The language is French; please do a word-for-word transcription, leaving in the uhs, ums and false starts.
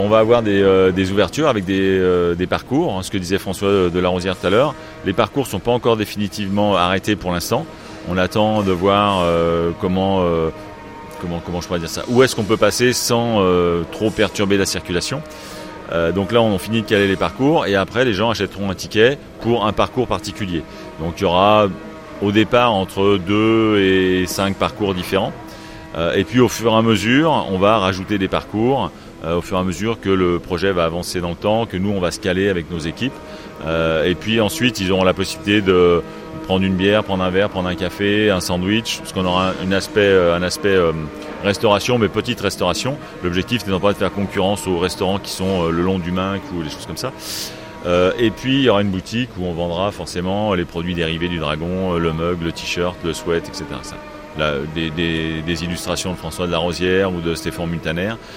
On va avoir des, euh, des ouvertures avec des, euh, des parcours, hein, ce que disait François de la Rosière tout à l'heure. Les parcours ne sont pas encore définitivement arrêtés pour l'instant. On attend de voir euh, comment, euh, comment, comment je pourrais dire ça, où est-ce qu'on peut passer sans euh, trop perturber la circulation. Euh, donc là, on finit de caler les parcours et après, les gens achèteront un ticket pour un parcours particulier. Donc il y aura au départ entre deux et cinq parcours différents. Euh, et puis au fur et à mesure, on va rajouter des parcours. Euh, au fur et à mesure que le projet va avancer dans le temps, que nous on va se caler avec nos équipes. Euh, et puis ensuite ils auront la possibilité de prendre une bière, prendre un verre, prendre un café, un sandwich, parce qu'on aura un, un aspect, un aspect euh, restauration, mais petite restauration. L'objectif n'étant pas de faire concurrence aux restaurants qui sont euh, le long du Minc ou des choses comme ça. Euh, et puis il y aura une boutique où on vendra forcément les produits dérivés du dragon, le mug, le t-shirt, le sweat, et cetera. Ça. Là, des, des, des illustrations de François de la Rosière ou de Stéphane Muntaner.